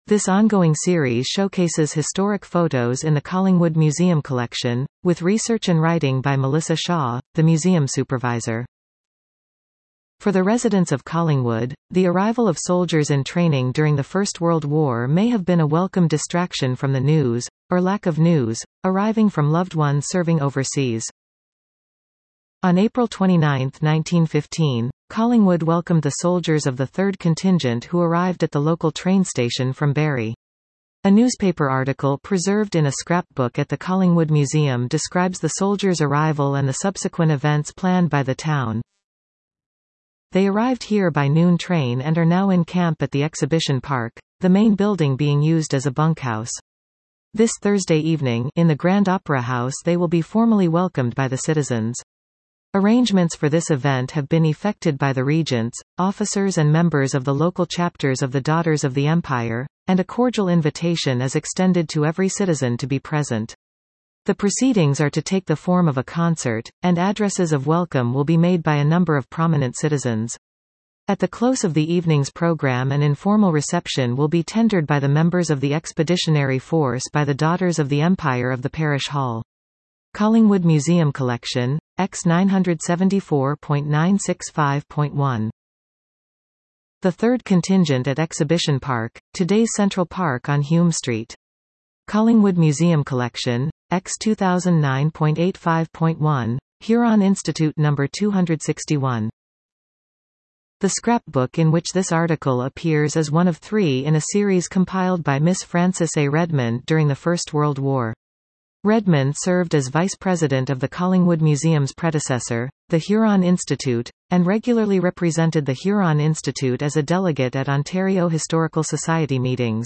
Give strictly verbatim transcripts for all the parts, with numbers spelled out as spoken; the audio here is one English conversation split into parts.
This ongoing series showcases historic photos in the Collingwood Museum collection, with research and writing by Melissa Shaw, the museum supervisor. For the residents of Collingwood, the arrival of soldiers in training during the First World War may have been a welcome distraction from the news, or lack of news, arriving from loved ones serving overseas. On April twenty-ninth nineteen fifteen, Collingwood welcomed the soldiers of the third Contingent who arrived at the local train station from Barrie. A newspaper article preserved in a scrapbook at the Collingwood Museum describes the soldiers' arrival and the subsequent events planned by the town. They arrived here by noon train and are now in camp at the exhibition park, the main building being used as a bunkhouse. This Thursday evening, in the Grand Opera House, they will be formally welcomed by the citizens. Arrangements for this event have been effected by the regents, officers and members of the local chapters of the Daughters of the Empire, and a cordial invitation is extended to every citizen to be present. The proceedings are to take the form of a concert, and addresses of welcome will be made by a number of prominent citizens. At the close of the evening's program, an informal reception will be tendered by the members of the Expeditionary Force by the Daughters of the Empire of the Parish Hall. Collingwood Museum Collection, X nine seventy-four point nine sixty-five point one. The third Contingent at Exhibition Park, today's Central Park on Hume Street. Collingwood Museum Collection, X two thousand nine point eighty-five point one, Huron Institute number two hundred sixty-one. The scrapbook in which this article appears is one of three in a series compiled by Miss Frances A. Redmond during the First World War. Redmond served as vice president of the Collingwood Museum's predecessor, the Huron Institute, and regularly represented the Huron Institute as a delegate at Ontario Historical Society meetings.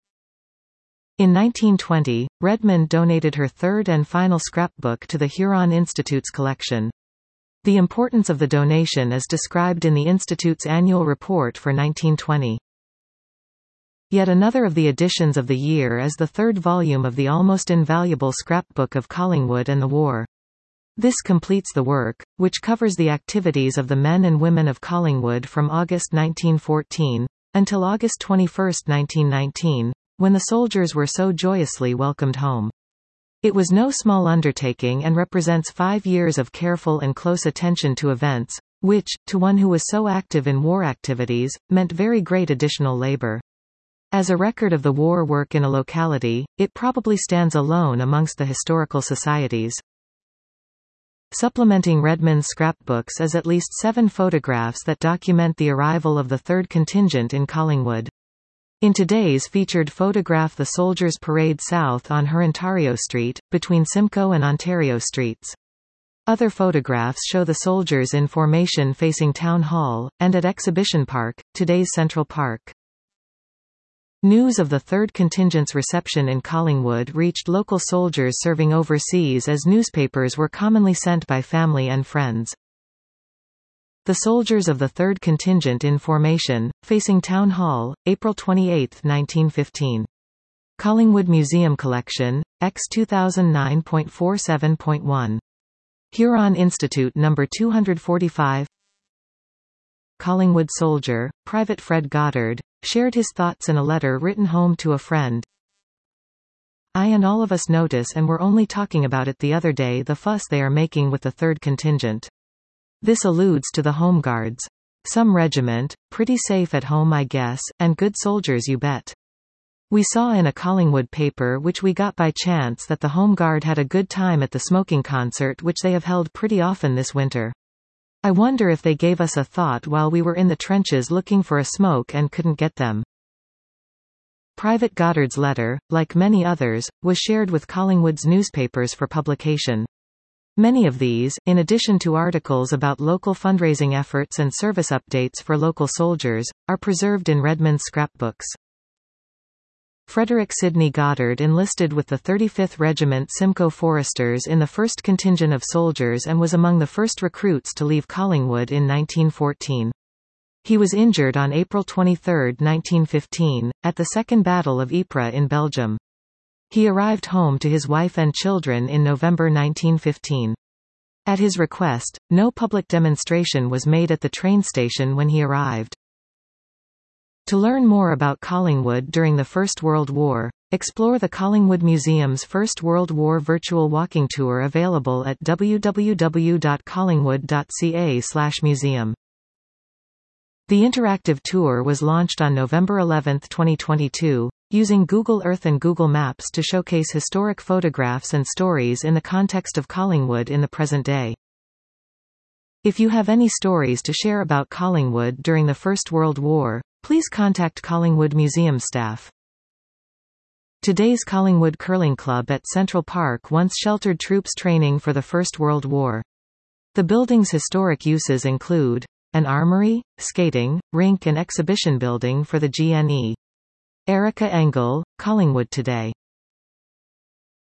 In nineteen twenty, Redmond donated her third and final scrapbook to the Huron Institute's collection. The importance of the donation is described in the Institute's annual report for nineteen twenty. Yet another of the editions of the year is the third volume of the almost invaluable Scrapbook of Collingwood and the War. This completes the work, which covers the activities of the men and women of Collingwood from August nineteen fourteen, until August twenty-first nineteen nineteen, when the soldiers were so joyously welcomed home. It was no small undertaking and represents five years of careful and close attention to events, which, to one who was so active in war activities, meant very great additional labor. As a record of the war work in a locality, it probably stands alone amongst the historical societies. Supplementing Redmond's scrapbooks is at least seven photographs that document the arrival of the third Contingent in Collingwood. In today's featured photograph, the soldiers parade south on Hurontario Street, between Simcoe and Ontario Streets. Other photographs show the soldiers in formation facing Town Hall, and at Exhibition Park, today's Central Park. News of the third Contingent's reception in Collingwood reached local soldiers serving overseas as newspapers were commonly sent by family and friends. The soldiers of the third Contingent in formation, facing Town Hall, April twenty-eighth nineteen fifteen. Collingwood Museum Collection, X two thousand nine point forty-seven point one. Huron Institute number two hundred forty-five. Collingwood soldier, Private Fred Goddard, shared his thoughts in a letter written home to a friend. I and all of us notice, and we're only talking about it the other day, the fuss they are making with the third Contingent. This alludes to the Home Guards. Some regiment, pretty safe at home I guess, and good soldiers you bet. We saw in a Collingwood paper which we got by chance that the Home Guard had a good time at the smoking concert which they have held pretty often this winter. I wonder if they gave us a thought while we were in the trenches looking for a smoke and couldn't get them. Private Goddard's letter, like many others, was shared with Collingwood's newspapers for publication. Many of these, in addition to articles about local fundraising efforts and service updates for local soldiers, are preserved in Redmond's scrapbooks. Frederick Sidney Goddard enlisted with the thirty-fifth Regiment Simcoe Foresters in the first Contingent of Soldiers and was among the first recruits to leave Collingwood in nineteen fourteen. He was injured on April twenty-third nineteen fifteen, at the Second Battle of Ypres in Belgium. He arrived home to his wife and children in November nineteen fifteen. At his request, no public demonstration was made at the train station when he arrived. To learn more about Collingwood during the First World War, explore the Collingwood Museum's First World War virtual walking tour available at w w w dot collingwood dot c a slash museum. The interactive tour was launched on November eleventh twenty twenty-two, using Google Earth and Google Maps to showcase historic photographs and stories in the context of Collingwood in the present day. If you have any stories to share about Collingwood during the First World War, please contact Collingwood Museum staff. Today's Collingwood Curling Club at Central Park once sheltered troops training for the First World War. The building's historic uses include an armory, skating, rink and exhibition building for the G N E. Erica Engel, Collingwood Today.